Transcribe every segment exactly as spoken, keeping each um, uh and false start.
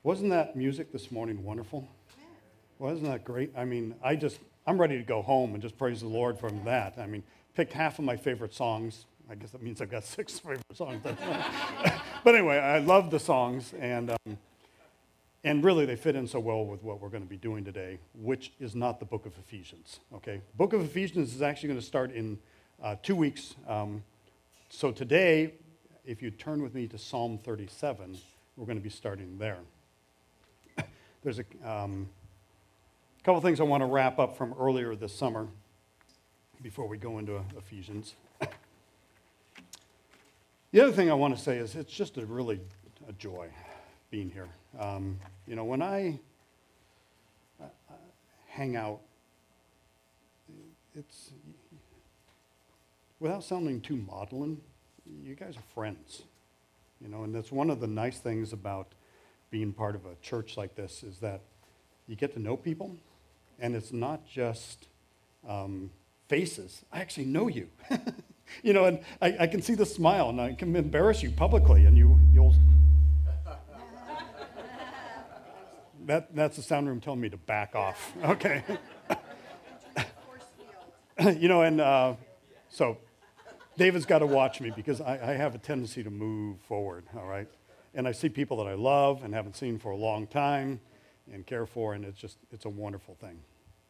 Wasn't that music this morning wonderful? Wasn't that great? I mean, I just, I'm ready to go home and just praise the Lord from that. I mean, picked half of my favorite songs. I guess that means I've got six favorite songs. But anyway, I love the songs, and um, and really they fit in so well with what we're going to be doing today, which is not the book of Ephesians, okay? Book of Ephesians is actually going to start in uh, two weeks. Um, so today, if you turn with me to Psalm thirty-seven, we're going to be starting there. There's a um, couple things I want to wrap up from earlier this summer before we go into Ephesians. The other thing I want to say is it's just a really a joy being here. Um, you know, when I uh, hang out, it's, without sounding too maudlin, you guys are friends. You know, and that's one of the nice things about being part of a church like this is that you get to know people, and it's not just um, faces. I actually know you. You know, and I, I can see the smile, and I can embarrass you publicly, and you, you'll... that, that's the sound room telling me to back off. Okay. You know, and uh, so David's got to watch me because I, I have a tendency to move forward, all right? And I see people that I love and haven't seen for a long time and care for, and it's just, it's a wonderful thing.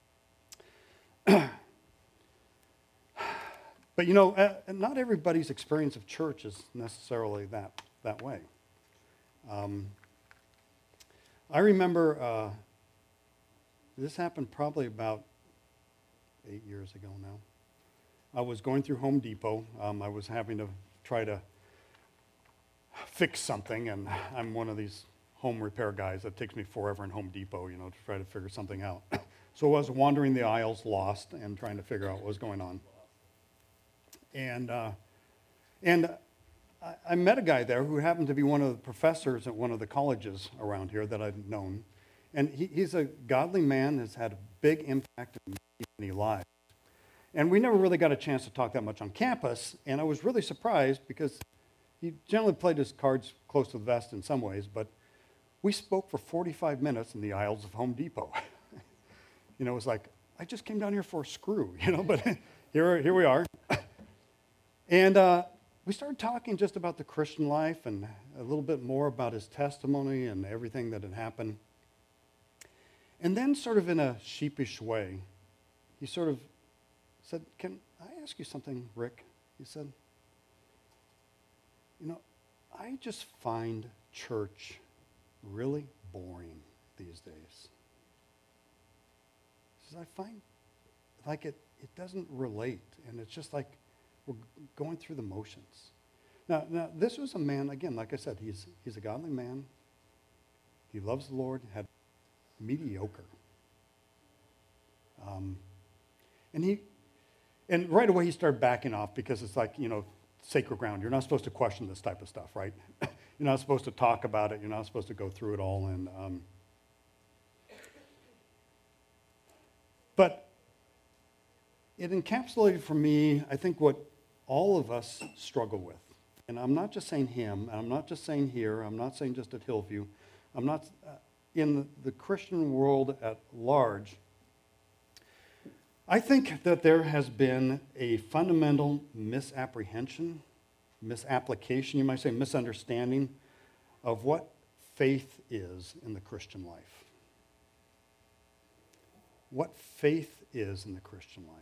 But you know, uh, not everybody's experience of church is necessarily that, that way. Um, I remember, uh, this happened probably about eight years ago now. I was going through Home Depot. Um, I was having to try to fix something, and I'm one of these home repair guys that takes me forever in Home Depot, you know, to try to figure something out. So I was wandering the aisles lost and trying to figure out what was going on. And uh, and I, I met a guy there who happened to be one of the professors at one of the colleges around here that I'd known. And he, he's a godly man, has had a big impact in many lives. And we never really got a chance to talk that much on campus, and I was really surprised because he generally played his cards close to the vest in some ways, but we spoke for forty-five minutes in the aisles of Home Depot. You know, it was like, I just came down here for a screw, you know, but here, here we are. And uh, we started talking just about the Christian life and a little bit more about his testimony and everything that had happened. And then sort of in a sheepish way, he sort of said, can I ask you something, Rick? He said, you know, I just find church really boring these days. He says, I find like it, it doesn't relate, and it's just like we're going through the motions. Now, now, this was a man, again, like I said, he's he's a godly man. He loves the Lord, had mediocre. Um, and he, and right away he started backing off because it's like, you know, sacred ground. You're not supposed to question this type of stuff, right? You're not supposed to talk about it. You're not supposed to go through it all. And um, but it encapsulated for me, I think, what all of us struggle with. And I'm not just saying him, and I'm not just saying here, I'm not saying just at Hillview. I'm not, uh, in the Christian world at large, I think that there has been a fundamental misapprehension, misapplication, you might say, misunderstanding of what faith is in the Christian life. What faith is in the Christian life.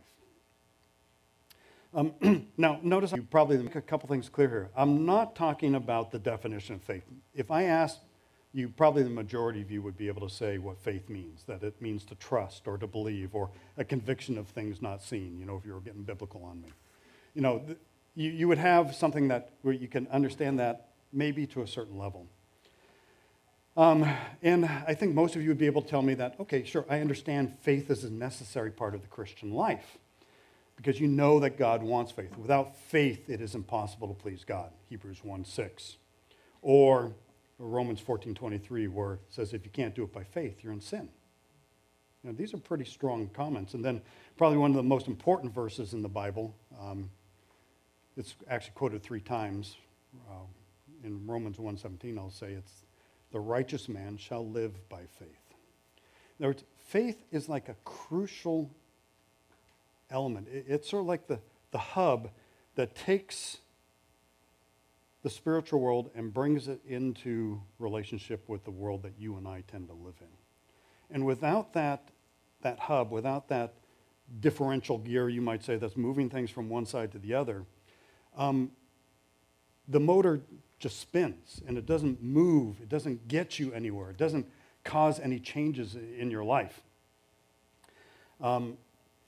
Um, now, notice you probably make a couple things clear here. I'm not talking about the definition of faith. If I asked you, probably the majority of you would be able to say what faith means, that it means to trust or to believe or a conviction of things not seen, you know, if you were getting biblical on me. You know, th- you, you would have something that where you can understand that maybe to a certain level. Um, and I think most of you would be able to tell me that, okay, sure, I understand faith is a necessary part of the Christian life because you know that God wants faith. Without faith, it is impossible to please God, Hebrews one six. Or Romans fourteen twenty-three, where it says if you can't do it by faith, you're in sin. You know, these are pretty strong comments. And then probably one of the most important verses in the Bible, um, it's actually quoted three times. Uh, in Romans one seventeen, I'll say it's the righteous man shall live by faith. In other words, faith is like a crucial element. It's sort of like the, the hub that takes the spiritual world and brings it into relationship with the world that you and I tend to live in. And without that, that hub, without that differential gear, you might say, that's moving things from one side to the other, um, the motor just spins and it doesn't move. It doesn't get you anywhere. It doesn't cause any changes in your life. Um,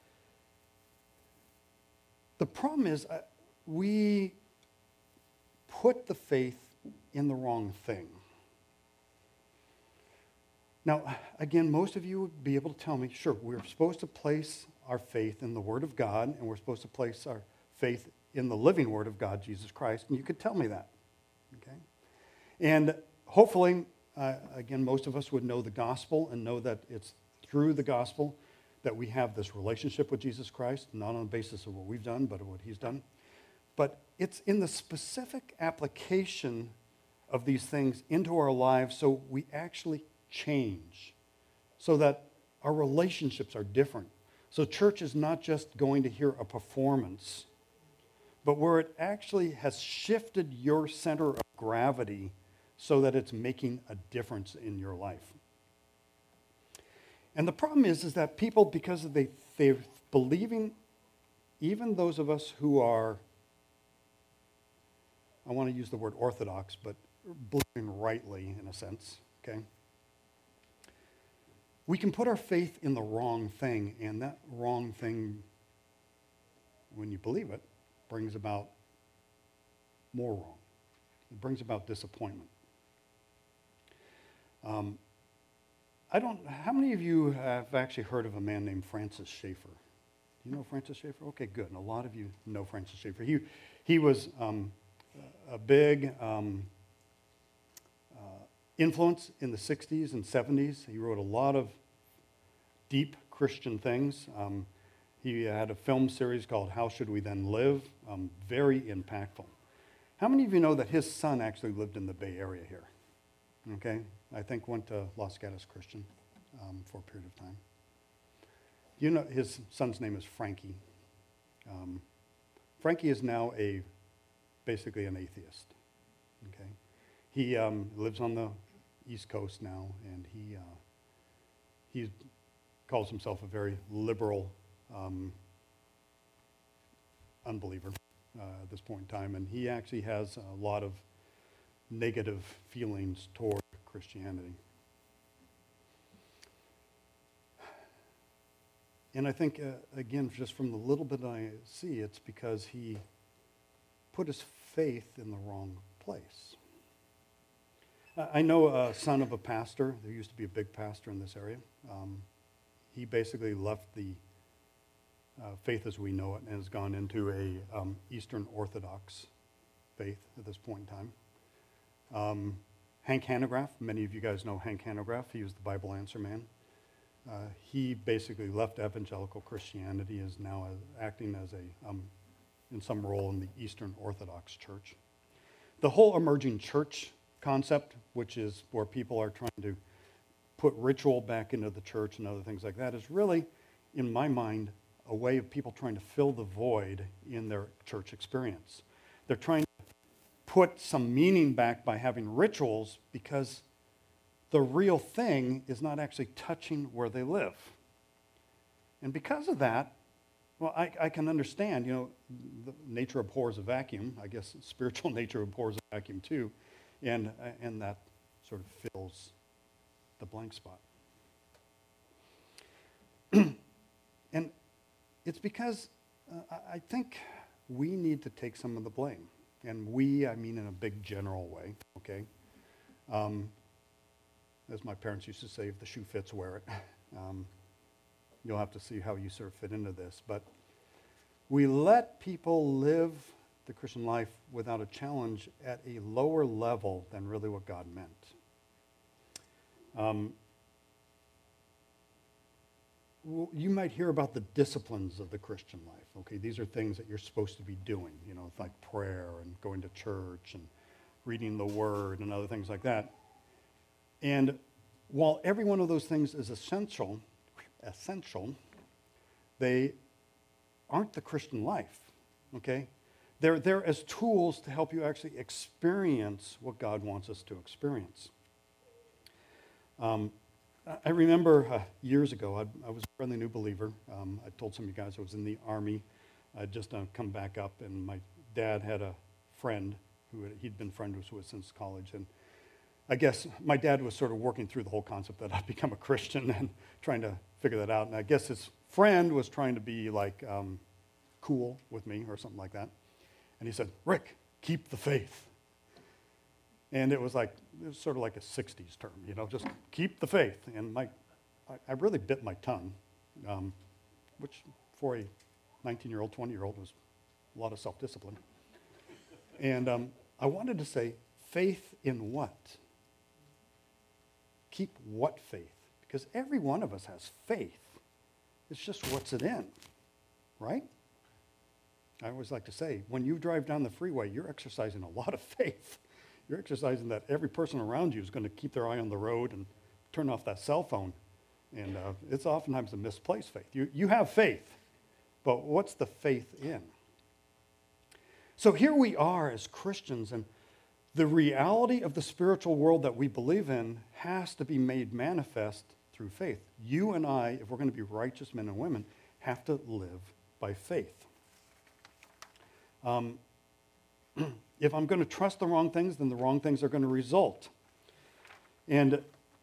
the problem is uh, we put the faith in the wrong thing. Now, again, most of you would be able to tell me, sure, we're supposed to place our faith in the Word of God, and we're supposed to place our faith in the living Word of God, Jesus Christ, and you could tell me that, okay? And hopefully, uh, again, most of us would know the gospel and know that it's through the gospel that we have this relationship with Jesus Christ, not on the basis of what we've done, but of what he's done. But it's in the specific application of these things into our lives so we actually change, so that our relationships are different. So church is not just going to hear a performance, but where it actually has shifted your center of gravity so that it's making a difference in your life. And the problem is, is that people, because they, they're believing, even those of us who are, I want to use the word orthodox, but believing rightly in a sense, okay? We can put our faith in the wrong thing, and that wrong thing, when you believe it, brings about more wrong. It brings about disappointment. Um, I don't, how many of you have actually heard of a man named Francis Schaeffer? Do you know Francis Schaeffer? Okay, good. And a lot of you know Francis Schaeffer. He, he was um, a big um, uh, influence in the sixties and seventies. He wrote a lot of deep Christian things. Um, he had a film series called How Should We Then Live? Um, very impactful. How many of you know that his son actually lived in the Bay Area here? Okay, I think went to Los Gatos Christian um, for a period of time. You know, his son's name is Frankie. Um, Frankie is now a basically an atheist. Okay, he um, lives on the East Coast now, and he uh, he calls himself a very liberal um, unbeliever uh, at this point in time, and he actually has a lot of negative feelings toward Christianity. And I think, uh, again, just from the little bit I see, it's because he put his faith in the wrong place. Uh, I know a son of a pastor. There used to be a big pastor in this area. Um, he basically left the uh, faith as we know it and has gone into a um, Eastern Orthodox faith at this point in time. Um, Hank Hanegraaff, many of you guys know Hank Hanegraaff. He was the Bible Answer Man. Uh, he basically left evangelical Christianity, is now uh, acting as a, um, in some role in the Eastern Orthodox Church. The whole emerging church concept, which is where people are trying to put ritual back into the church and other things like that, is really, in my mind, a way of people trying to fill the void in their church experience. They're trying put some meaning back by having rituals because the real thing is not actually touching where they live. And because of that, well, I, I can understand, you know, the nature abhors a vacuum. I guess spiritual nature abhors a vacuum too. And, and that sort of fills the blank spot. And it's because uh, I think we need to take some of the blame. And we, I mean in a big general way, okay? Um, as my parents used to say, if the shoe fits, wear it. Um, you'll have to see how you sort of fit into this. But we let people live the Christian life without a challenge at a lower level than really what God meant. Um, well, you might hear about the disciplines of the Christian life. Okay, these are things that you're supposed to be doing, you know, like prayer and going to church and reading the Word and other things like that. And while every one of those things is essential, essential, they aren't the Christian life, okay? They're there as tools to help you actually experience what God wants us to experience. Um, I remember uh, years ago, I, I was a friendly new believer. Um, I told some of you guys I was in the Army. I'd just uh, come back up, and my dad had a friend who had, he'd been friends with since college. And I guess my dad was sort of working through the whole concept that I'd become a Christian and trying to figure that out. And I guess his friend was trying to be like um, cool with me or something like that. And he said, "Rick, keep the faith." And it was like, it was sort of like a sixties term, you know, just keep the faith. And my, I, I really bit my tongue, um, which for a nineteen-year-old, twenty-year-old was a lot of self-discipline. And um, I wanted to say, faith in what? Keep what faith? Because every one of us has faith. It's just what's it in, right? I always like to say, when you drive down the freeway, you're exercising a lot of faith. You're exercising that every person around you is going to keep their eye on the road and turn off that cell phone. And uh, it's oftentimes a misplaced faith. You, you have faith, but what's the faith in? So here we are as Christians, and the reality of the spiritual world that we believe in has to be made manifest through faith. You and I, if we're going to be righteous men and women, have to live by faith. Um, if I'm going to trust the wrong things, then the wrong things are going to result. And,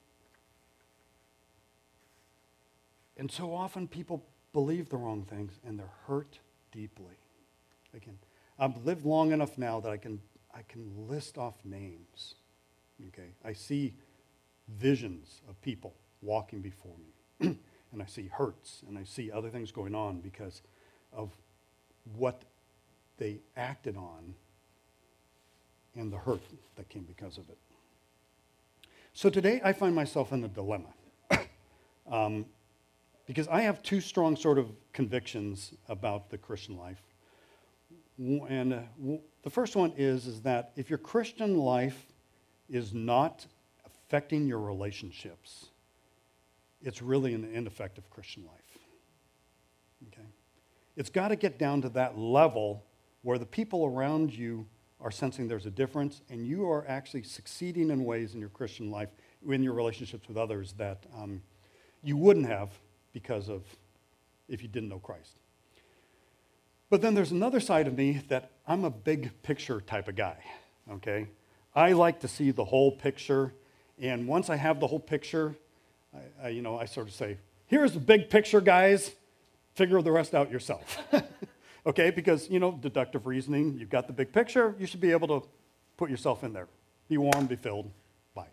and so often people believe the wrong things and they're hurt deeply. Again, I've lived long enough now that I can I can list off names. Okay, I see visions of people walking before me, and I see hurts, and I see other things going on because of what they acted on and the hurt that came because of it. So today I find myself in a dilemma um, because I have two strong sort of convictions about the Christian life. And uh, w- the first one is, is that if your Christian life is not affecting your relationships, it's really an ineffective Christian life. Okay? It's got to get down to that level where the people around you are sensing there's a difference, and you are actually succeeding in ways in your Christian life, in your relationships with others, that um, you wouldn't have because of if you didn't know Christ. But then there's another side of me that I'm a big picture type of guy, okay? I like to see the whole picture, and once I have the whole picture, I, I, you know, I sort of say, here's the big picture, guys. Figure the rest out yourself. Okay, because, you know, deductive reasoning, you've got the big picture, you should be able to put yourself in there. Be warm, be filled, bye.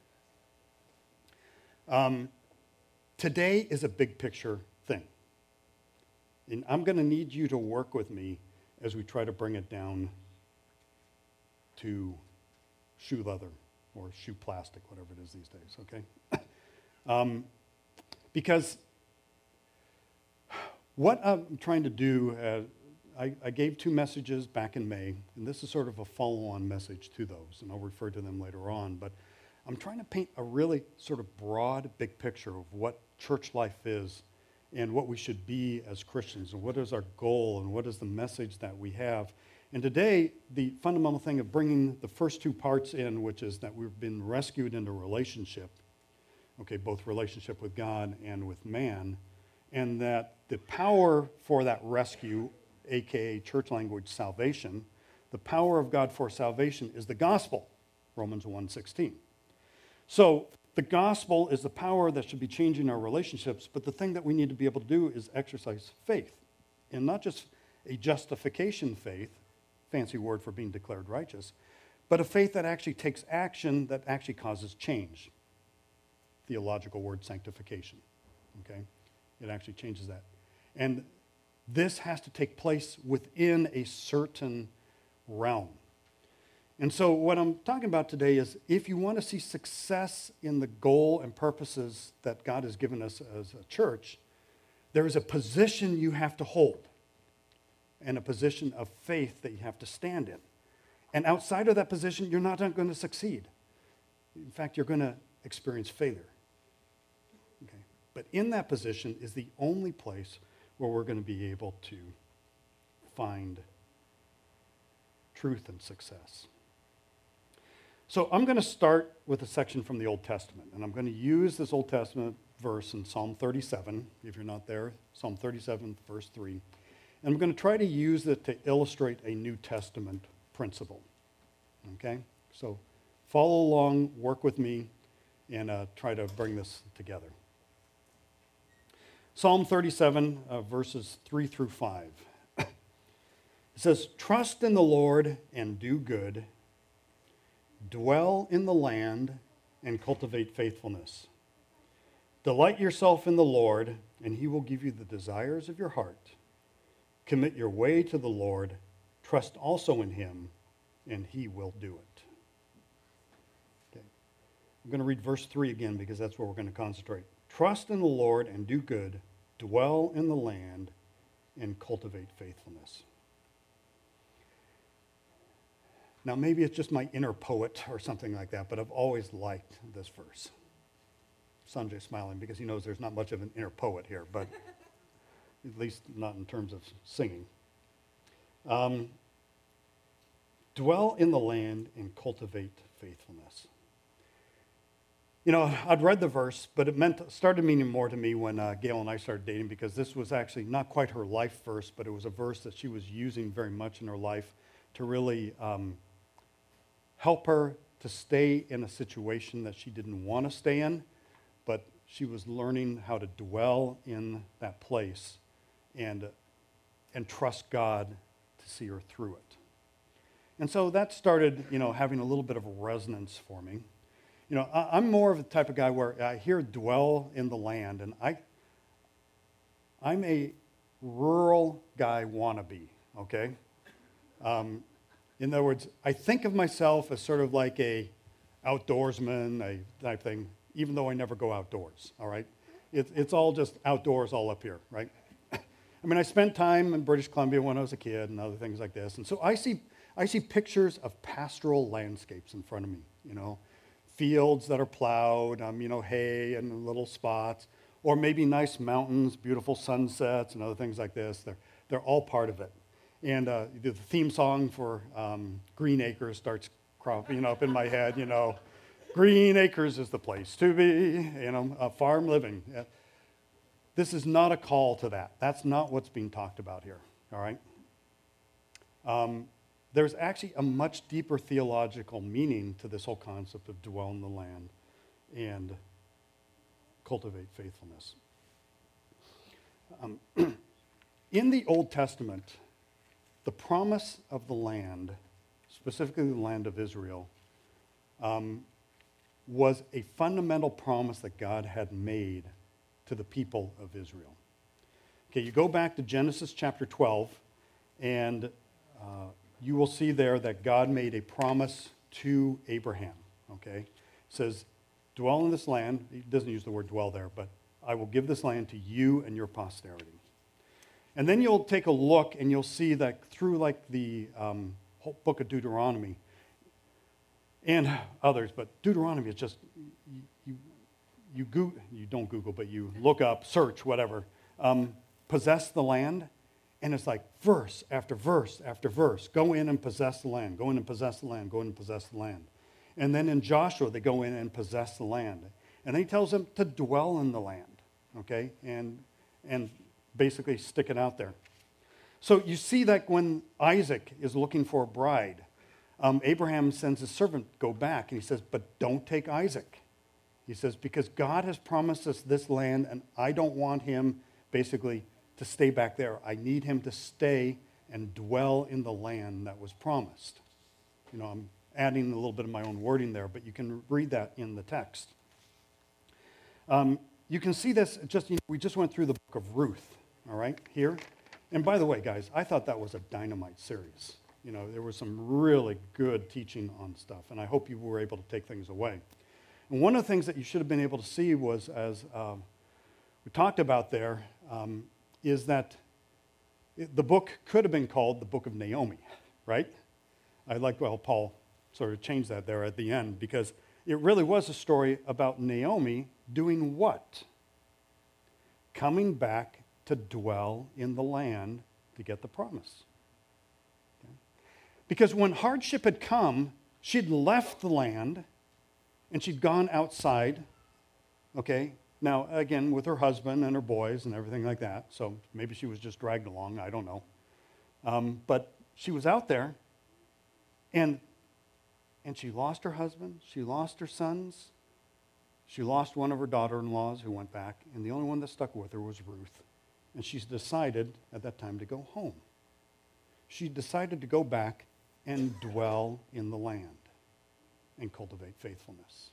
Um, today is a big picture thing. And I'm going to need you to work with me as we try to bring it down to shoe leather or shoe plastic, whatever it is these days, okay? um, because what I'm trying to do, uh, I, I gave two messages back in May, and this is sort of a follow-on message to those, and I'll refer to them later on, but I'm trying to paint a really sort of broad, big picture of what church life is and what we should be as Christians, and what is our goal, and what is the message that we have. And today, the fundamental thing of bringing the first two parts in, which is that we've been rescued into relationship, okay, both relationship with God and with man, and that the power for that rescue, aka church language salvation, the power of God for salvation is the gospel, Romans one sixteen. So the gospel is the power that should be changing our relationships, but the thing that we need to be able to do is exercise faith, and not just a justification faith, fancy word for being declared righteous, but a faith that actually takes action that actually causes change. Theological word sanctification, okay? It actually changes that. And this has to take place within a certain realm. And so what I'm talking about today is if you want to see success in the goal and purposes that God has given us as a church, there is a position you have to hold and a position of faith that you have to stand in. And outside of that position, you're not going to succeed. In fact, you're going to experience failure. Okay? But in that position is the only place where we're going to be able to find truth and success. So I'm going to start with a section from the Old Testament, and I'm going to use this Old Testament verse in Psalm thirty-seven. If you're not there, Psalm thirty-seven, verse three. And I'm going to try to use it to illustrate a New Testament principle. Okay? So follow along, work with me, and uh, try to bring this together. Psalm thirty-seven, uh, verses three through five. It says, "Trust in the Lord and do good. Dwell in the land and cultivate faithfulness. Delight yourself in the Lord, and he will give you the desires of your heart. Commit your way to the Lord. Trust also in him, and he will do it." Okay. I'm going to read verse three again because that's where we're going to concentrate. "Trust in the Lord and do good. Dwell in the land and cultivate faithfulness." Now, maybe it's just my inner poet or something like that, but I've always liked this verse. Sanjay's smiling because he knows there's not much of an inner poet here, but at least not in terms of singing. Um, Dwell in the land and cultivate faithfulness. You know, I'd read the verse, but it meant started meaning more to me when uh, Gail and I started dating, because this was actually not quite her life verse, but it was a verse that she was using very much in her life to really um, help her to stay in a situation that she didn't want to stay in, but she was learning how to dwell in that place and, uh, and trust God to see her through it. And so that started, you know, having a little bit of a resonance for me. You know, I, I'm more of the type of guy where I hear dwell in the land, and I, I'm a rural guy wannabe, okay? Um, in other words, I think of myself as sort of like a outdoorsman, a type thing, even though I never go outdoors, all right? It, it's all just outdoors all up here, right? I mean, I spent time in British Columbia when I was a kid and other things like this, and so I see, I see pictures of pastoral landscapes in front of me, you know, fields that are plowed, um, you know, hay and little spots, or maybe nice mountains, beautiful sunsets and other things like this. They're, they're all part of it. And uh, the theme song for um, Green Acres starts cropping up in my head, you know. Green Acres is the place to be, you know, uh, farm living. Yeah. This is not a call to that. That's not what's being talked about here, all right? Um, there's actually a much deeper theological meaning to this whole concept of dwell in the land and cultivate faithfulness. Um, in the Old Testament, the promise of the land, specifically the land of Israel, um, was a fundamental promise that God had made to the people of Israel. Okay, you go back to Genesis chapter twelve, and uh, you will see there that God made a promise to Abraham, okay? It says, dwell in this land. He doesn't use the word dwell there, but I will give this land to you and your posterity. And then you'll take a look and you'll see that through like the um, whole book of Deuteronomy and others, but Deuteronomy is just, you, you, you, go, you don't Google, but you look up, search, whatever, um, possess the land, and it's like verse after verse after verse. Go in and possess the land, go in and possess the land, go in and possess the land. And then in Joshua, they go in and possess the land. And he tells them to dwell in the land, okay, and and basically stick it out there. So you see that when Isaac is looking for a bride, um, Abraham sends his servant go back, and he says, but don't take Isaac. He says, because God has promised us this land, and I don't want him basically to stay back there. I need him to stay and dwell in the land that was promised. You know, I'm adding a little bit of my own wording there, but you can read that in the text. Um, you can see this, just you know, we just went through the book of Ruth, all right, here. And by the way, guys, I thought that was a dynamite series. You know, there was some really good teaching on stuff, and I hope you were able to take things away. And one of the things that you should have been able to see was, as uh, we talked about there, um, is that it, the book could have been called the Book of Naomi, right? I like, well, Paul sort of changed that there at the end, because It really was a story about Naomi doing what? Coming back to dwell in the land to get the promise. Okay? Because when hardship had come, she'd left the land and she'd gone outside, okay? Now, again, with her husband and her boys and everything like that, so maybe she was just dragged along, I don't know. Um, but she was out there, and, and she lost her husband, she lost her sons, she lost one of her daughter-in-laws who went back, and the only one that stuck with her was Ruth. And she's decided at that time to go home. She decided to go back and dwell in the land and cultivate faithfulness.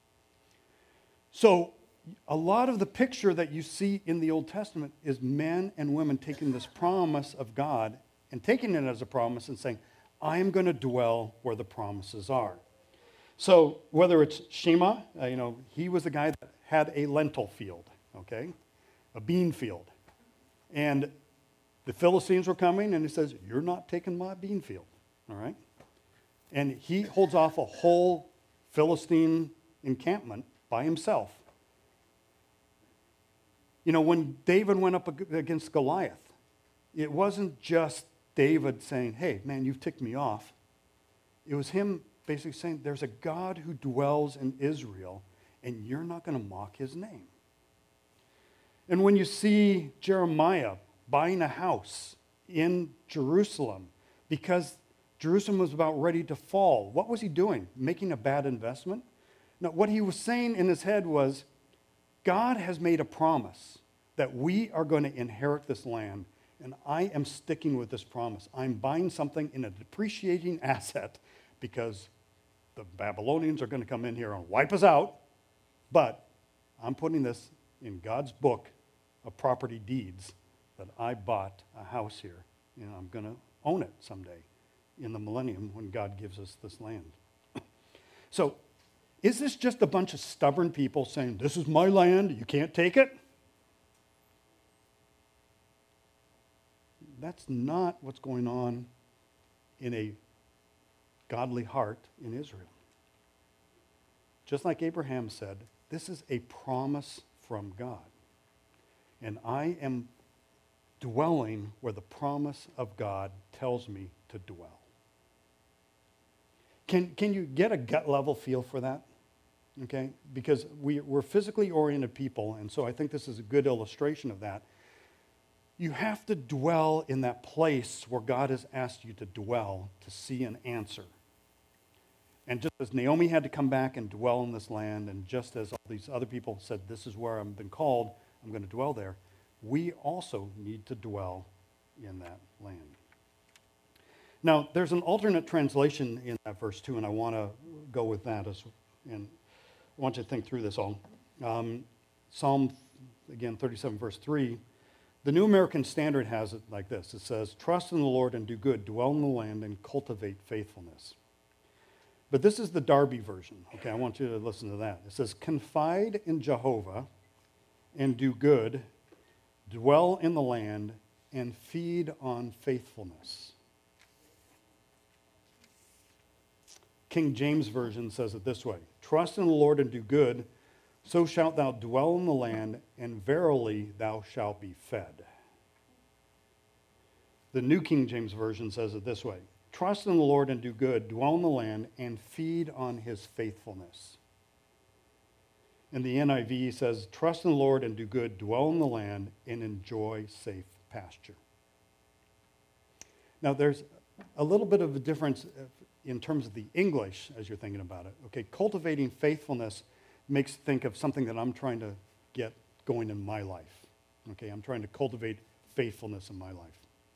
So a lot of the picture that you see in the Old Testament is men and women taking this promise of God and taking it as a promise and saying, I am going to dwell where the promises are. So whether it's Shema, uh, you know, he was the guy that had a lentil field, okay, a bean field. And the Philistines were coming, and he says, you're not taking my bean field, all right? And he holds off a whole Philistine encampment by himself. You know, when David went up against Goliath, it wasn't just David saying, hey, man, you've ticked me off. It was him basically saying, there's a God who dwells in Israel, and you're not going to mock his name. And when you see Jeremiah buying a house in Jerusalem because Jerusalem was about ready to fall, what was he doing? Making a bad investment? No, what he was saying in his head was, God has made a promise that we are going to inherit this land, and I am sticking with this promise. I'm buying something in a depreciating asset because the Babylonians are going to come in here and wipe us out, but I'm putting this in God's book of property deeds that I bought a house here, and I'm going to own it someday in the millennium when God gives us this land. So, is this just a bunch of stubborn people saying, this is my land, you can't take it? That's not what's going on in a godly heart in Israel. Just like Abraham said, this is a promise from God. And I am dwelling where the promise of God tells me to dwell. Can, can you get a gut level feel for that? Okay, because we, we're physically oriented people, and so I think this is a good illustration of that. You have to dwell in that place where God has asked you to dwell to see an answer. And just as Naomi had to come back and dwell in this land, and just as all these other people said, this is where I've been called, I'm going to dwell there, we also need to dwell in that land. Now, there's an alternate translation in that verse too, and I want to go with that as and I want you to think through this all. Um, Psalm, again, thirty-seven, verse three, the New American Standard has it like this. It says, trust in the Lord and do good, dwell in the land and cultivate faithfulness. But this is the Darby version. Okay, I want you to listen to that. It says, confide in Jehovah and do good, dwell in the land and feed on faithfulness. King James Version says it this way, trust in the Lord and do good, so shalt thou dwell in the land, and verily thou shalt be fed. The New King James Version says it this way, trust in the Lord and do good, dwell in the land, and feed on his faithfulness. And the N I V says, trust in the Lord and do good, dwell in the land, and enjoy safe pasture. Now there's a little bit of a difference in terms of the English as you're thinking about it. Okay, cultivating faithfulness makes think of something that I'm trying to get going in my life. Okay, I'm trying to cultivate faithfulness in my life.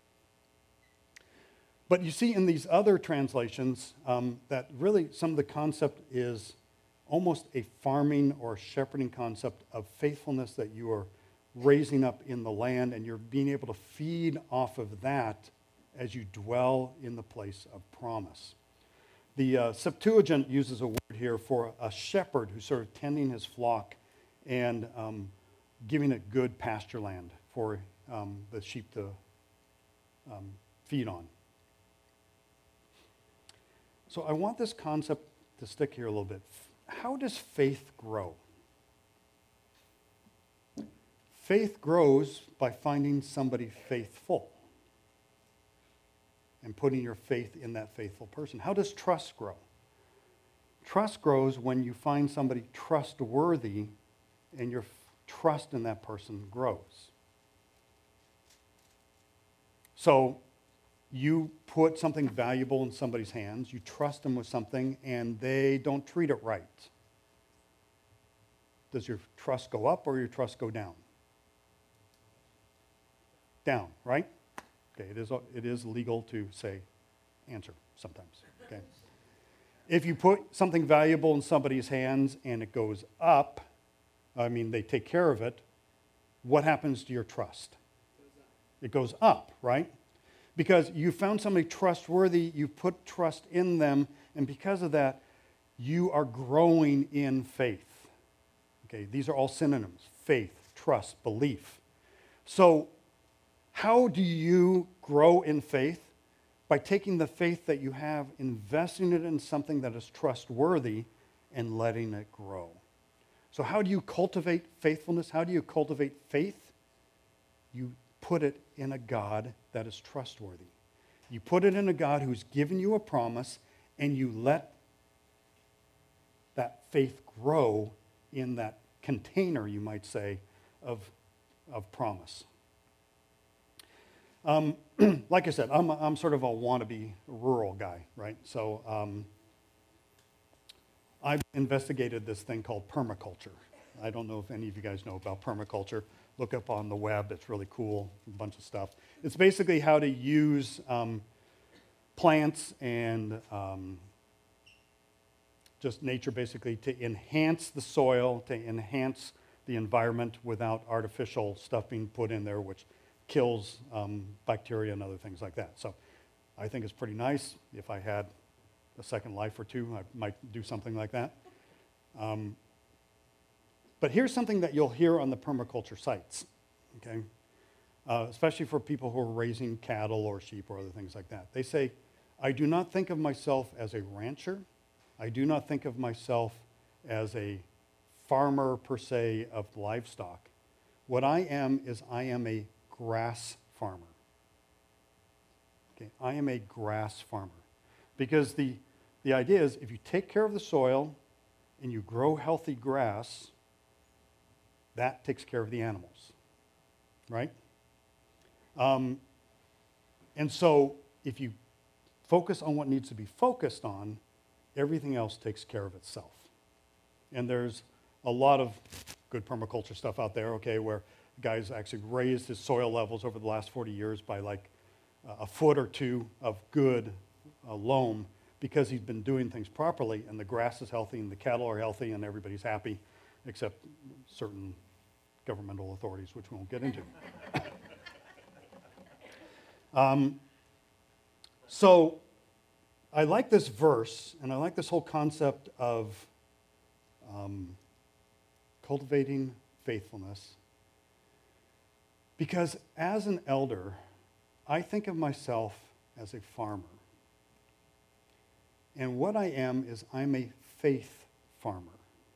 But you see in these other translations um, that really some of the concept is almost a farming or shepherding concept of faithfulness that you are raising up in the land, and you're being able to feed off of that as you dwell in the place of promise. The uh, Septuagint uses a word here for a shepherd who's sort of tending his flock and um, giving it good pasture land for um, the sheep to um, feed on. So I want this concept to stick here a little bit. how does faith grow? Faith grows by finding somebody faithful and putting your faith in that faithful person. How does trust grow? Trust grows when you find somebody trustworthy and your f- trust in that person grows. So you put something valuable in somebody's hands, you trust them with something, and they don't treat it right. Does your trust go up or your trust go down? Down, right? Okay, it is, it is legal to say answer sometimes, okay? If you put something valuable in somebody's hands and it goes up, I mean, they take care of it, what happens to your trust? It goes up, right? Because you found somebody trustworthy, you put trust in them, and because of that, you are growing in faith. Okay, these are all synonyms: faith, trust, belief. So, how do you grow in faith? By taking the faith that you have, investing it in something that is trustworthy, and letting it grow. So how do you cultivate faithfulness? How do you cultivate faith? You put it in a God that is trustworthy. You put it in a God who's given you a promise, and you let that faith grow in that container, you might say, of, of promise. Um, like I said, I'm, I'm sort of a wannabe rural guy, right? So um, I've investigated this thing called permaculture. I don't know if any of you guys know about permaculture. Look up on the web. It's really cool, a bunch of stuff. It's basically how to use um, plants and um, just nature basically to enhance the soil, to enhance the environment without artificial stuff being put in there, which kills um, bacteria and other things like that. So I think it's pretty nice. If I had a second life or two, I might do something like that. Um, but here's something that you'll hear on the permaculture sites, okay? Uh, especially for people who are raising cattle or sheep or other things like that. They say, I do not think of myself as a rancher. I do not think of myself as a farmer per se of livestock. What I am is I am a grass farmer. Okay, I am a grass farmer. Because the, the idea is if you take care of the soil and you grow healthy grass, that takes care of the animals, right? Um, and so if you focus on what needs to be focused on, everything else takes care of itself. And there's a lot of good permaculture stuff out there, okay, where guys actually raised his soil levels over the last forty years by like uh, a foot or two of good uh, loam because he's been doing things properly, and the grass is healthy and the cattle are healthy and everybody's happy, except certain governmental authorities, which we won't get into. um, so I like this verse, and I like this whole concept of um, cultivating faithfulness. Because as an elder, I think of myself as a farmer. And what I am is I'm a faith farmer.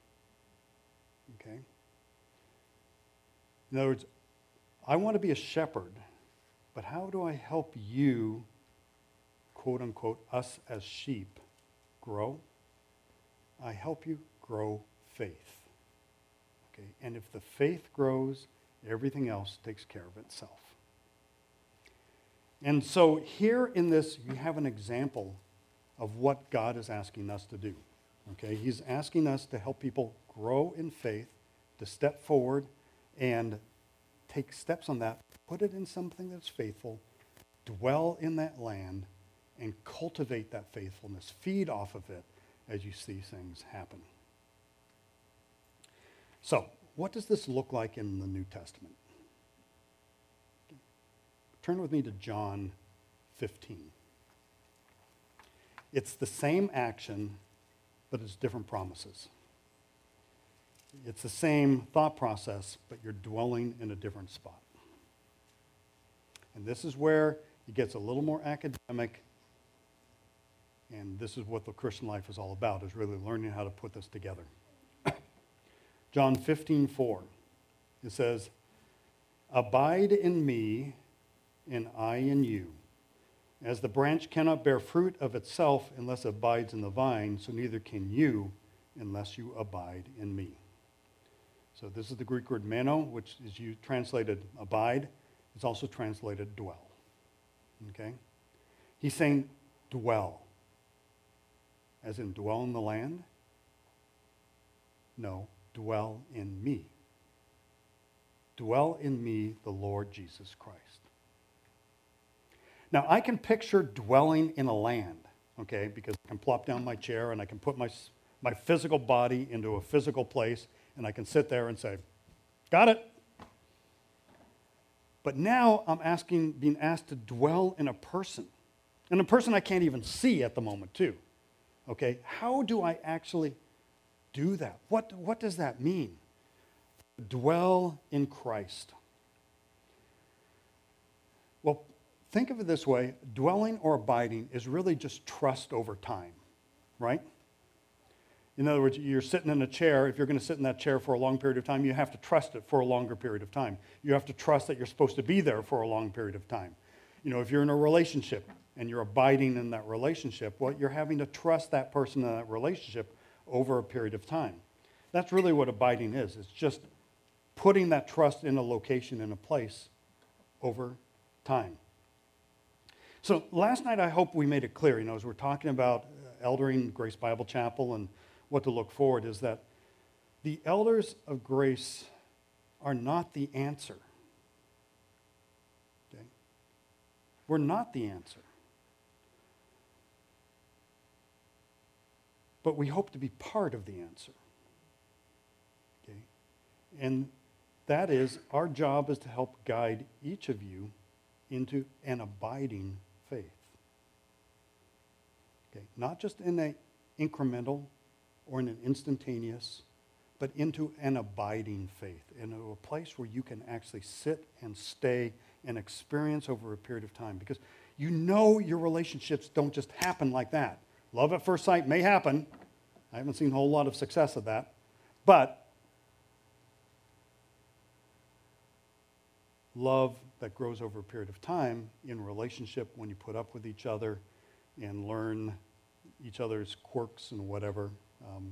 Okay? In other words, I want to be a shepherd, but how do I help you, quote unquote, us as sheep, grow? I help you grow faith. Okay? And if the faith grows, everything else takes care of itself. And so here in this, you have an example of what God is asking us to do. Okay? He's asking us to help people grow in faith, to step forward and take steps on that, put it in something that's faithful, dwell in that land, and cultivate that faithfulness. Feed off of it as you see things happen. So, what does this look like in the New Testament? Turn with me to John fifteen. It's the same action, but it's different promises. It's the same thought process, but you're dwelling in a different spot. And this is where it gets a little more academic, And this is what the Christian life is all about, is really learning how to put this together. John fifteen four, it says, "Abide in me, and I in you. As the branch cannot bear fruit of itself unless it abides in the vine, so neither can you unless you abide in me." So this is the Greek word meno, which is you translated abide. It's also translated dwell. Okay? He's saying dwell. As in dwell in the land? No, dwell in me. Dwell in me, the Lord Jesus Christ. Now, I can picture dwelling in a land, okay, because I can plop down my chair and I can put my, my physical body into a physical place and I can sit there and say, got it. But now I'm asking, being asked to dwell in a person, and a person I can't even see at the moment, too. Okay, how do I actually do that? What, what does that mean? Dwell in Christ. Well, think of it this way. Dwelling or abiding is really just trust over time, right? In other words, you're sitting in a chair. If you're going to sit in that chair for a long period of time, you have to trust it for a longer period of time. You have to trust that you're supposed to be there for a long period of time. You know, if you're in a relationship and you're abiding in that relationship, well, you're having to trust that person in that relationship over a period of time. That's really what abiding is. It's just putting that trust in a location, in a place, over time. So last night, I hope we made it clear, you know, as we're talking about eldering Grace Bible Chapel and what to look forward, is that the elders of Grace are not the answer. Okay? We're not the answer. But we hope to be part of the answer. Okay? And that is, our job is to help guide each of you into an abiding faith. Okay? Not just in an incremental or in an instantaneous, but into an abiding faith, into a place where you can actually sit and stay and experience over a period of time. Because you know your relationships don't just happen like that. Love at first sight may happen. I haven't seen a whole lot of success of that. But love that grows over a period of time in relationship, when you put up with each other and learn each other's quirks and whatever, um,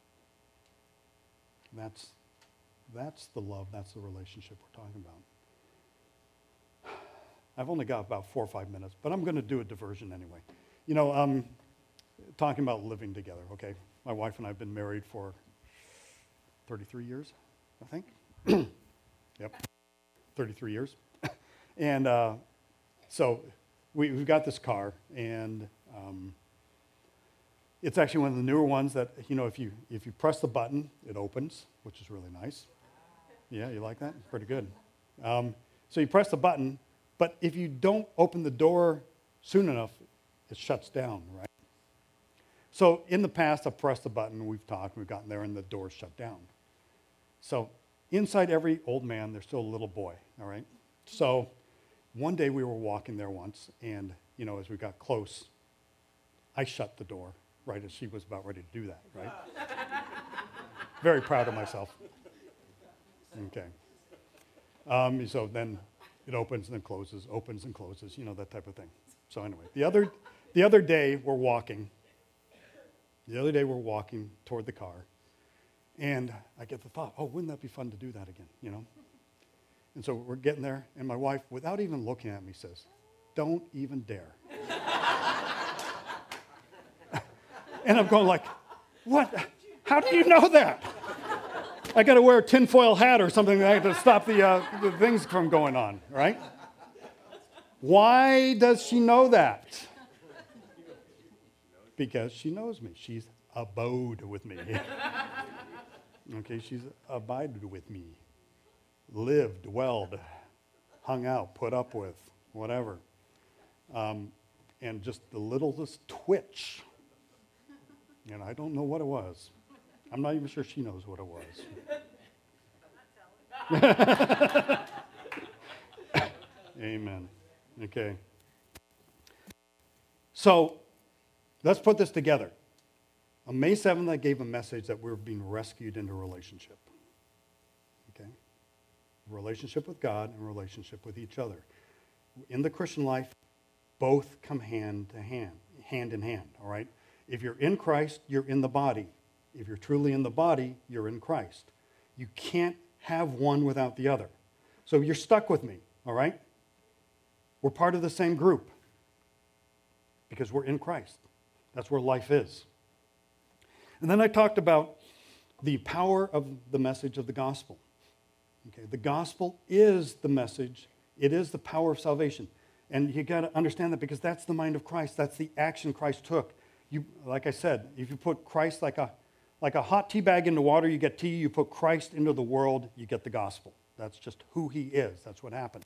that's, that's the love, that's the relationship we're talking about. I've only got about four or five minutes, but I'm going to do a diversion anyway. You know, um, talking about living together, okay? My wife and I have been married for thirty-three years, I think. Yep, thirty-three years. And uh, so we, we've got this car, and um, it's actually one of the newer ones that, you know, if you if you press the button, it opens, which is really nice. Yeah, you like that? Pretty good. Um, so you press the button, but if you don't open the door soon enough, it shuts down, right? So in the past, I've pressed the button, we've talked, we've gotten there, and the door's shut down. So inside every old man, there's still a little boy, all right? So one day we were walking there once, and, you know, as we got close, I shut the door right as she was about ready to do that, right? Very proud of myself. Okay. Um, so then it opens and then closes, opens and closes, you know, that type of thing. So anyway, the other, the other day we're walking. The other day we're walking toward the car, and I get the thought, oh, wouldn't that be fun to do that again, you know? And so we're getting there, and my wife, without even looking at me, says, don't even dare. And I'm going like, what? How do you know that? I got to wear a tinfoil hat or something like that to stop the, uh, the things from going on, right? Why does she know that? Because she knows me. She's abode with me. Okay, she's abided with me. Lived, dwelled, hung out, put up with, whatever. Um, and just the littlest twitch. And I don't know what it was. I'm not even sure she knows what it was. Amen. Okay. So, Let's put this together. On May seventh, I gave a message that we're being rescued into relationship. Okay? Relationship with God and relationship with each other. In the Christian life, both come hand to hand, hand in hand, all right? If you're in Christ, you're in the body. If you're truly in the body, you're in Christ. You can't have one without the other. So you're stuck with me, all right? We're part of the same group because we're in Christ. That's where life is. And then I talked about the power of the message of the gospel. Okay, the gospel is the message. It is the power of salvation. And you got to understand that because that's the mind of Christ. That's the action Christ took. You, like I said, if you put Christ like a, like a hot tea bag into water, you get tea. You put Christ into the world, you get the gospel. That's just who he is. That's what happens.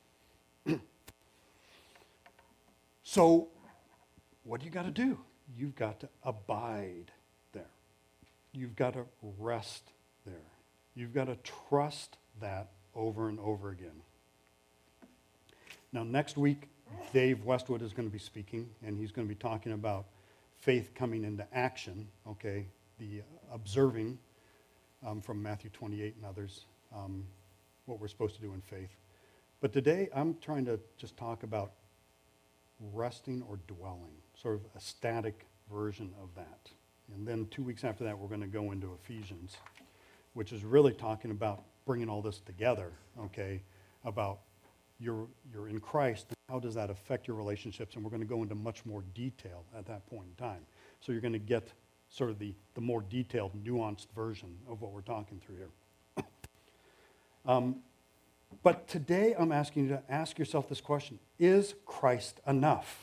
So what do you got to do? You've got to abide there. You've got to rest there. You've got to trust that over and over again. Now, next week, Dave Westwood is going to be speaking, and he's going to be talking about faith coming into action, okay, the observing um, from Matthew twenty-eight and others, um, what we're supposed to do in faith. But today, I'm trying to just talk about resting or dwelling, sort of a static version of that. And then two weeks after that, we're going to go into Ephesians, which is really talking about bringing all this together, okay, about you're, you're in Christ, and how does that affect your relationships? And we're going to go into much more detail at that point in time. So you're going to get sort of the, the more detailed, nuanced version of what we're talking through here. um, but today I'm asking you to ask yourself this question. Is Christ enough?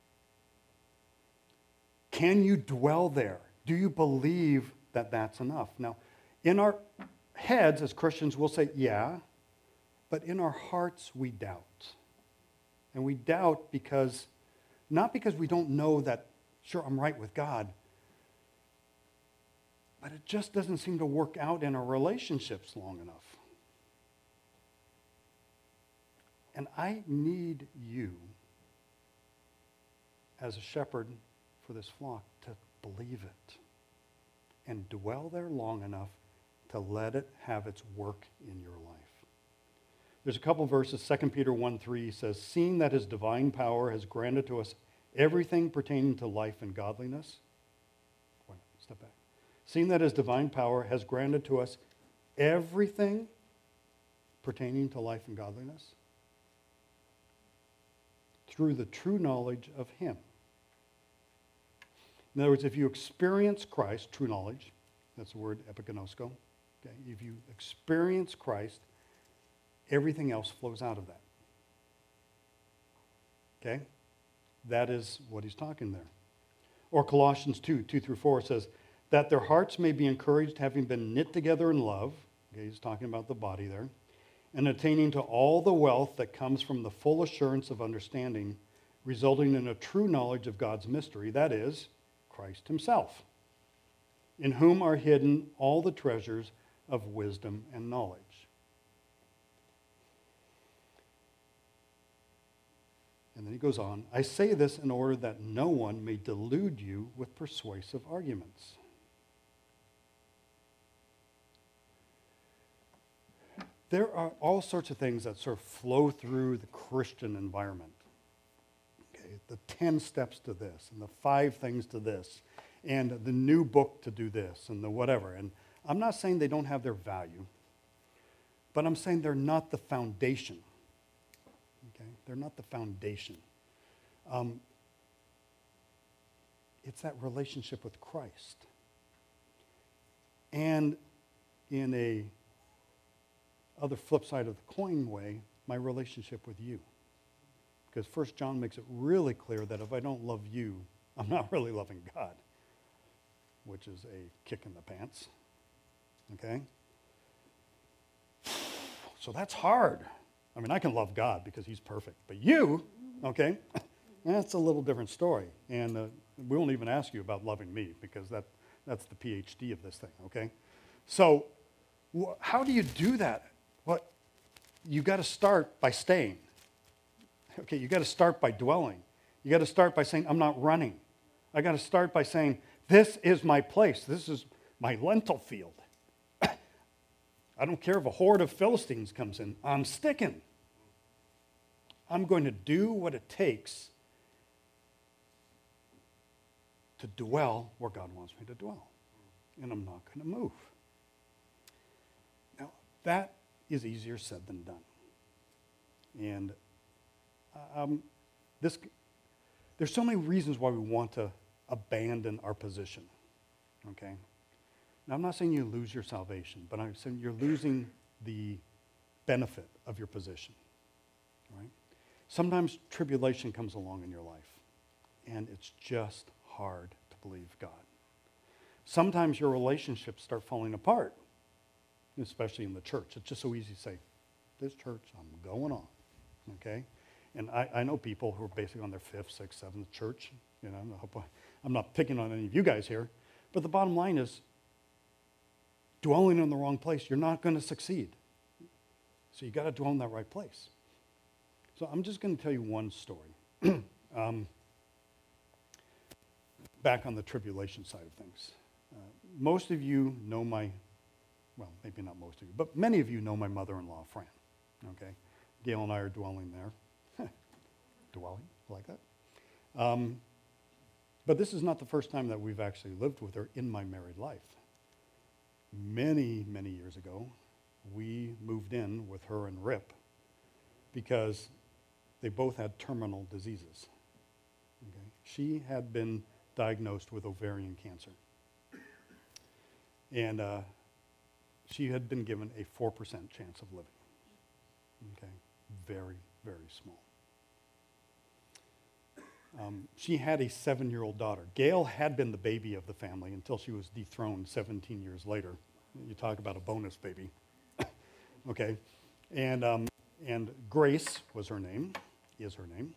Can you dwell there? Do you believe that that's enough? Now, in our heads as Christians, we'll say, yeah, but in our hearts, we doubt. And we doubt because, not because we don't know that, sure, I'm right with God, but it just doesn't seem to work out in our relationships long enough. And I need you as a shepherd for this flock to believe it and dwell there long enough to let it have its work in your life. There's a couple verses. Second Peter one three says, seeing that his divine power has granted to us everything pertaining to life and godliness. Wait, step back. Seeing that his divine power has granted to us everything pertaining to life and godliness through the true knowledge of him. In other words, if you experience Christ, true knowledge, that's the word epigenosko, okay? If you experience Christ, everything else flows out of that. Okay? That is what he's talking there. Or Colossians two, two through four says, that their hearts may be encouraged, having been knit together in love. Okay, he's talking about the body there. And attaining to all the wealth that comes from the full assurance of understanding, resulting in a true knowledge of God's mystery, that is, Christ himself, in whom are hidden all the treasures of wisdom and knowledge. And then he goes on, I say this in order that no one may delude you with persuasive arguments. There are all sorts of things that sort of flow through the Christian environment. Okay, the ten steps to this, and the five things to this, and the new book to do this, and the whatever. And I'm not saying they don't have their value, but I'm saying they're not the foundation. Okay, they're not the foundation. Um, it's that relationship with Christ. And in a other flip side of the coin way, my relationship with you. Because First John makes it really clear that if I don't love you, I'm not really loving God, which is a kick in the pants. Okay? So that's hard. I mean, I can love God because he's perfect. But you, okay, that's a little different story. And uh, we won't even ask you about loving me because that, that's the P H D of this thing, okay? So wh- how do you do that? Well, you got to start by staying. Okay, you got to start by dwelling. You got to start by saying, I'm not running. I got to start by saying, this is my place. This is my lentil field. I don't care if a horde of Philistines comes in. I'm sticking. I'm going to do what it takes to dwell where God wants me to dwell. And I'm not going to move. Now, that is easier said than done. And um, this, there's so many reasons why we want to abandon our position, okay? Now, I'm not saying you lose your salvation, but I'm saying you're losing the benefit of your position, right? Sometimes tribulation comes along in your life, and it's just hard to believe God. Sometimes your relationships start falling apart, especially in the church. It's just so easy to say, this church, I'm going on, okay? And I, I know people who are basically on their fifth, sixth, seventh church. You know, I hope I, I'm not picking on any of you guys here. But the bottom line is, dwelling in the wrong place, you're not going to succeed. So you got to dwell in that right place. So I'm just going to tell you one story. um, back on the tribulation side of things. Uh, most of you know my, well, maybe not most of you, but many of you know my mother-in-law, Fran. Okay? Gail and I are dwelling there. Dwelling, like that. Um, but this is not the first time that we've actually lived with her in my married life. Many, many years ago, we moved in with her and Rip because they both had terminal diseases. Okay? She had been diagnosed with ovarian cancer. And uh, she had been given a four percent chance of living. Okay? Very, very small. Um, she had a seven-year-old daughter. Gail had been the baby of the family until she was dethroned seventeen years later. You talk about a bonus baby. Okay? And, um, and Grace was her name, is her name.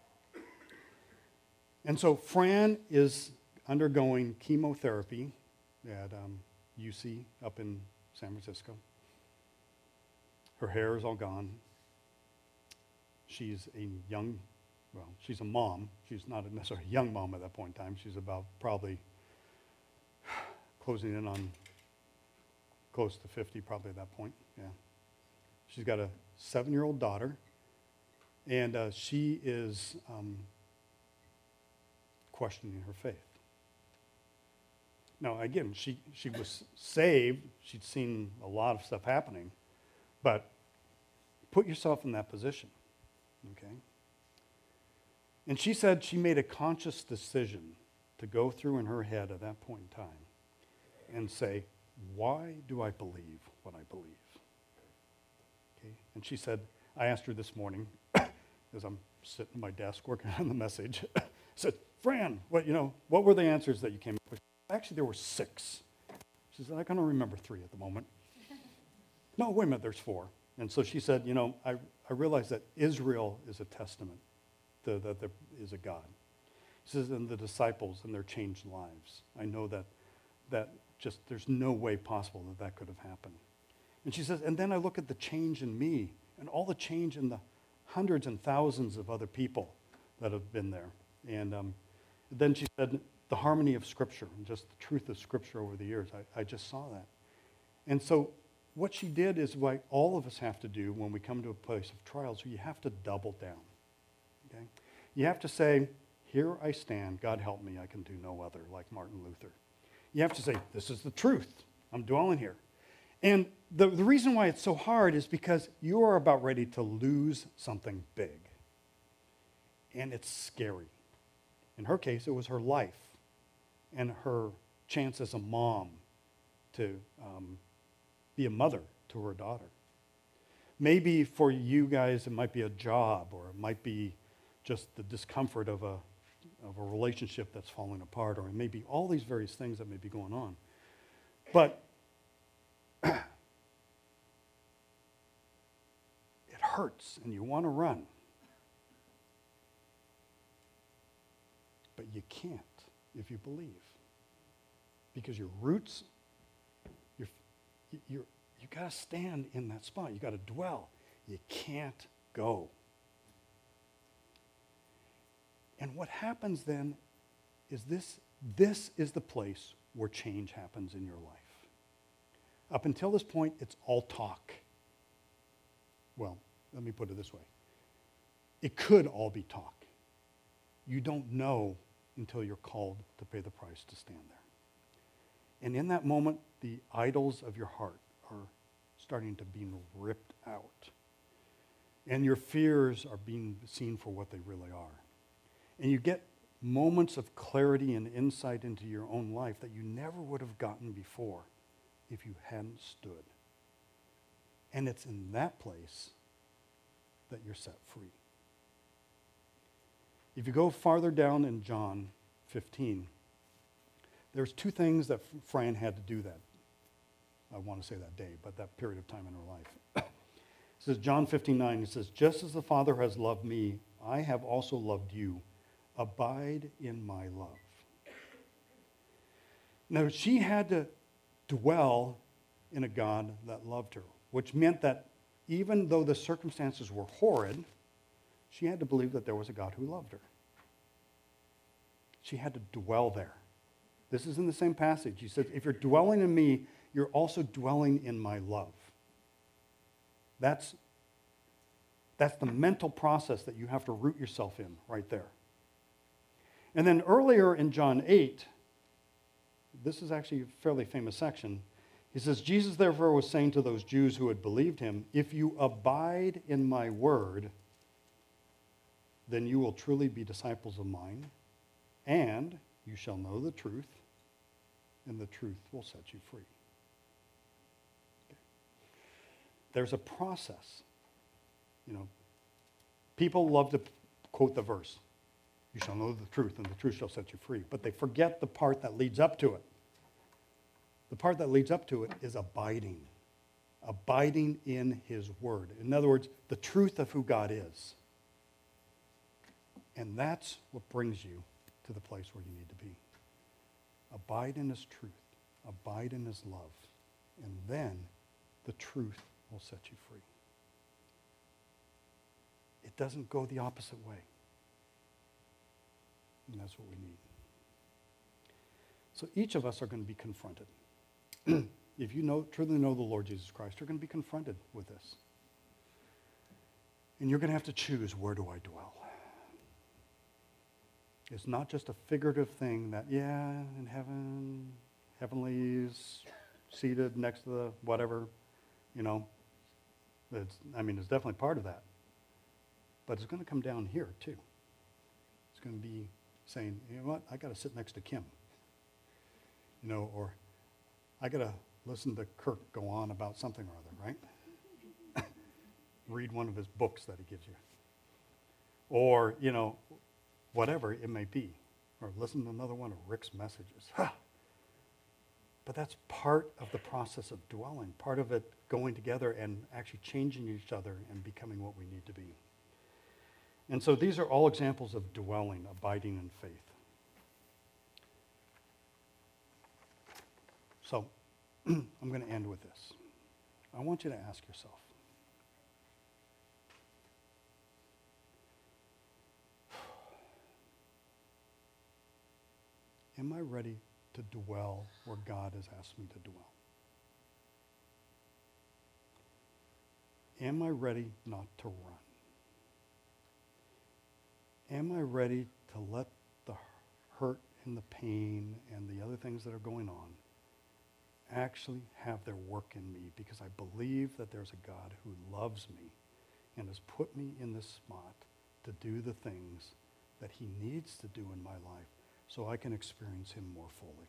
And so Fran is undergoing chemotherapy at um, U C up in San Francisco. Her hair is all gone. She's a young, well, she's a mom. She's not necessarily a young mom at that point in time. She's about probably closing in on close to fifty probably at that point, yeah. She's got a seven-year-old daughter, and uh, she is um, questioning her faith. Now, again, she, she was saved. She'd seen a lot of stuff happening, but put yourself in that position, okay? And she said she made a conscious decision to go through in her head at that point in time and say, why do I believe what I believe? Okay? And she said, I asked her this morning, as I'm sitting at my desk working on the message, I said, Fran, what, you know, what were the answers that you came up with? Actually, there were six. She said, I can only remember three at the moment. No, wait a minute, there's four. And so she said, you know, I, I realize that Israel is a testament to, that there is a God. She says, and the disciples and their changed lives. I know that that just, there's no way possible that that could have happened. And she says, and then I look at the change in me and all the change in the hundreds and thousands of other people that have been there. And um, then she said, the harmony of Scripture and just the truth of Scripture over the years. I, I just saw that. And so what she did is what all of us have to do when we come to a place of trials. So you have to double down. Okay? You have to say, here I stand. God help me. I can do no other, like Martin Luther. You have to say, this is the truth. I'm dwelling here. And the, the reason why it's so hard is because you are about ready to lose something big. And it's scary. In her case, it was her life and her chance as a mom to um, be a mother to her daughter. Maybe for you guys, it might be a job, or it might be just the discomfort of a of a relationship that's falling apart, or it may be all these various things that may be going on. But it hurts, and you want to run. But you can't if you believe. Because your roots, you're, you're, you got to stand in that spot. You got to dwell. You can't go. And what happens then is this, this is the place where change happens in your life. Up until this point, it's all talk. Well, let me put it this way. It could all be talk. You don't know until you're called to pay the price to stand there. And in that moment, the idols of your heart are starting to be ripped out. And your fears are being seen for what they really are. And you get moments of clarity and insight into your own life that you never would have gotten before if you hadn't stood. And it's in that place that you're set free. If you go farther down in John fifteen, there's two things that Fran had to do that, I want to say that day, but that period of time in her life. It says, John fifteen nine, it says, just as the Father has loved me, I have also loved you. Abide in my love. Now, she had to dwell in a God that loved her, which meant that even though the circumstances were horrid, she had to believe that there was a God who loved her. She had to dwell there. This is in the same passage. He says, if you're dwelling in me, you're also dwelling in my love. That's, that's the mental process that you have to root yourself in right there. And then earlier in John eight, this is actually a fairly famous section. He says, Jesus therefore was saying to those Jews who had believed him, if you abide in my word, then you will truly be disciples of mine, and you shall know the truth, and the truth will set you free. Okay. There's a process. You know, people love to quote the verse, you shall know the truth, and the truth shall set you free. But they forget the part that leads up to it. The part that leads up to it is abiding. Abiding in his word. In other words, the truth of who God is. And that's what brings you to the place where you need to be. Abide in his truth. Abide in his love. And then the truth will set you free. It doesn't go the opposite way. And that's what we need. So each of us are going to be confronted. If you know, truly know the Lord Jesus Christ, you're going to be confronted with this. And you're going to have to choose, where do I dwell? It's not just a figurative thing that, yeah, in heaven, heavenly's seated next to the whatever, you know. It's, I mean, it's definitely part of that. But it's going to come down here, too. It's going to be saying, you know what, I got to sit next to Kim. You know, or I got to listen to Kirk go on about something or other, right? Read one of his books that he gives you. Or, you know, whatever it may be. Or listen to another one of Rick's messages. But that's part of the process of dwelling, part of it going together and actually changing each other and becoming what we need to be. And so these are all examples of dwelling, abiding in faith. So I'm going to end with this. I want you to ask yourself, am I ready to dwell where God has asked me to dwell? Am I ready not to run? Am I ready to let the hurt and the pain and the other things that are going on actually have their work in me, because I believe that there's a God who loves me and has put me in this spot to do the things that he needs to do in my life so I can experience him more fully?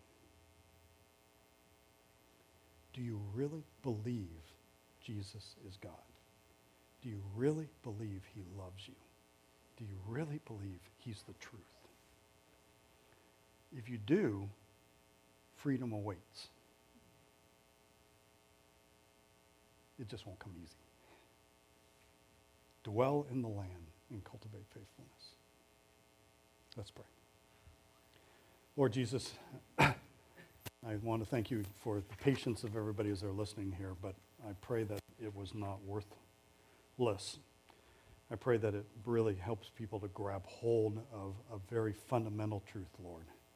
Do you really believe Jesus is God? Do you really believe he loves you? Do you really believe he's the truth? If you do, freedom awaits. It just won't come easy. Dwell in the land and cultivate faithfulness. Let's pray. Lord Jesus, I want to thank you for the patience of everybody as they're listening here, but I pray that it was not worthless. I pray that it really helps people to grab hold of a very fundamental truth, Lord.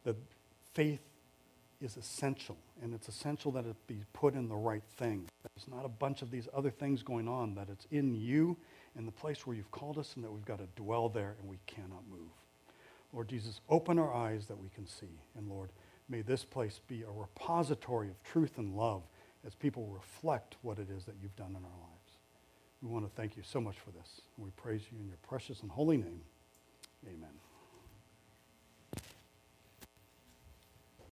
that faith is essential, and it's essential that it be put in the right thing. There's not a bunch of these other things going on, that it's in you, in the place where you've called us, and that we've got to dwell there and we cannot move. Lord Jesus, open our eyes that we can see. And Lord, may this place be a repository of truth and love as people reflect what it is that you've done in our lives. We want to thank you so much for this. And we praise you in your precious and holy name. Amen.